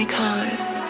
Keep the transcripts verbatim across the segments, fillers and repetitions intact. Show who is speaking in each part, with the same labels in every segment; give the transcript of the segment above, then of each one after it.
Speaker 1: icon.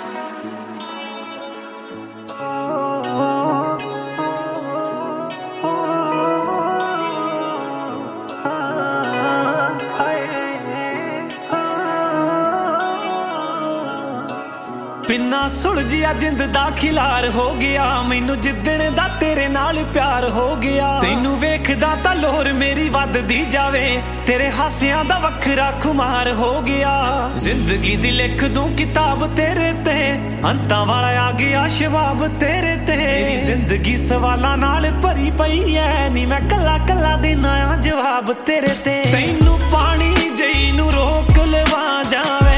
Speaker 2: बिना सुलझिया जिंद दा खिलार हो गया मैनू जिद्दण दा तेरे नाल प्यार हो गया तैनू वेखदा तां लोर मेरी वधदी जावे तेरे हासियां दा वखरा खुमार हो गया जिंदगी दी लिख दूं किताब तेरे ते अंतां वाला आ गया शबाब तेरे ते मेरी जिंदगी सवालां नाल भरी पई ऐ नी मैं कल्ला कल्ला देना आ जवाब तेरे ते तैनू पानी जई नू रोक लवा जावे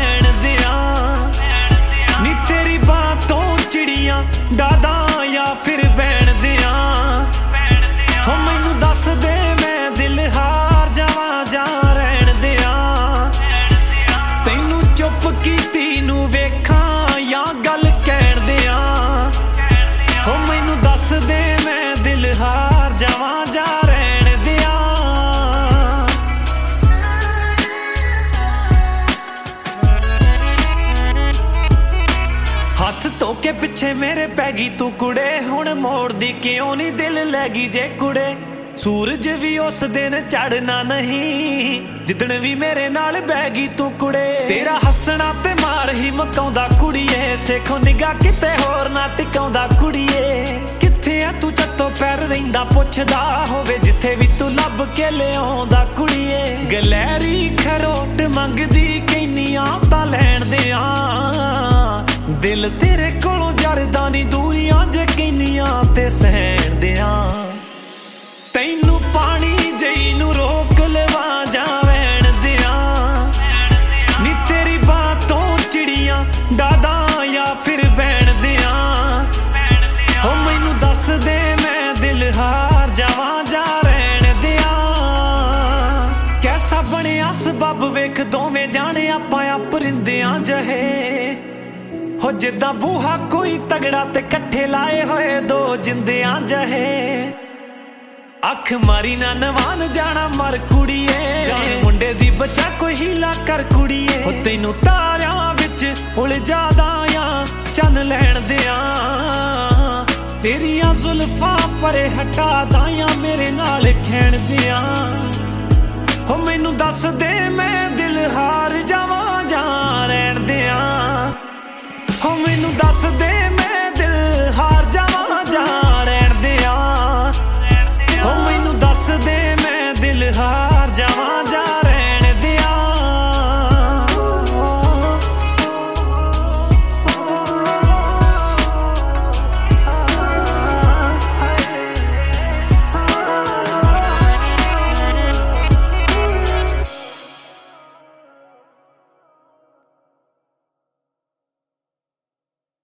Speaker 2: दादा या फिर बैण दिया हो मैनू दस दे मैं दिल हार जावा जा रहन दिया तैनू चुप कीती नू वेखां या गल कहण दिया हो मैनू दस दे मैं दिल हार जावा जा रहन दिया हथ धो के पिछे मेरे पैगी तू कुड़े हुण मोड़ दी क्यों नी दिल लैगी जे कुड़े सूरज भी उस दिन चढ़ना नहीं जिदन भी मेरे नाल बैगी तू कुड़े तेरा हसना ते मार ही मकाउंदा कुड़िए सेखो निगाह किते होर ना टिकाउंदा कुड़िए किथे आ तू चत्तो पैर रहिंदा पुछदा होवे जिथे भी तू लभ के लिआउंदा कुड़िए गलैरी खरोट मंगदी कैनियां तां लैण दियां दिल तेरे कोलों जरदा नी दूरियां जे किन्नियां ते सहण दियां तैनू पानी जई नू रोक लवा जावैण दियां नी तेरी बातों चिड़ियां दादा या फिर बैण दियां हो मैनू दस दे मैं दिल हार जावां जा रहण दियां कैसा बनिया सबब वेख दोवें जाने आपां अपरिंदियां जहे हो जिद्दां बूहा कोई तगड़ा ते कट्ठे लाए होए दो जिंदियां जहे अख मारी ना नवान जाना मर कुड़िए जान मुंडे दी बचा कोई हीला कर कुड़िए हो तैनू तारियां विच उलझादा या चन लैण दियां तेरियां जुल्फां परे हटा दाया मेरे नाल खैण दियां हो मैनू दस दे मैं